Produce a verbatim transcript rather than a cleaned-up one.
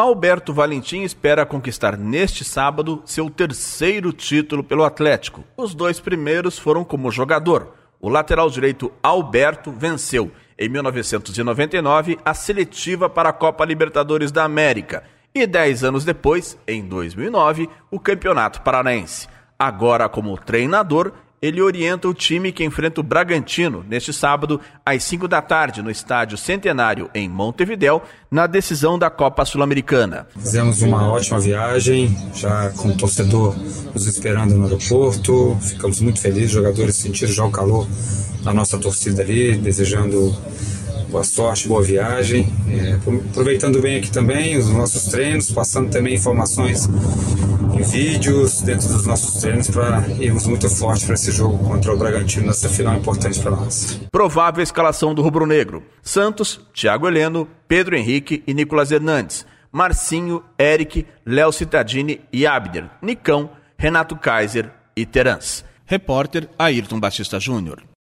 Alberto Valentim espera conquistar neste sábado seu terceiro título pelo Atlético. Os dois primeiros foram como jogador. O lateral direito Alberto venceu, em mil novecentos e noventa e nove, a seletiva para a Copa Libertadores da América e dez anos depois, em dois mil e nove, o Campeonato Paranaense. Agora, como treinador, ele orienta o time que enfrenta o Bragantino neste sábado, às cinco da tarde, no Estádio Centenário, em Montevidéu, na decisão da Copa Sul-Americana. Fizemos uma ótima viagem, já com o torcedor nos esperando no aeroporto. Ficamos muito felizes, os jogadores sentiram já o calor da nossa torcida ali, desejando boa sorte, boa viagem. É, aproveitando bem aqui também os nossos treinos, passando também informações em vídeos dentro dos nossos treinos para irmos muito forte para esse jogo contra o Bragantino, nessa final importante para nós. Provável escalação do rubro-negro: Santos, Thiago Heleno, Pedro Henrique e Nicolas Hernandes, Marcinho, Eric, Léo Cittadini e Abder, Nicão, Renato Kaiser e Terans. Repórter Ayrton Batista Júnior.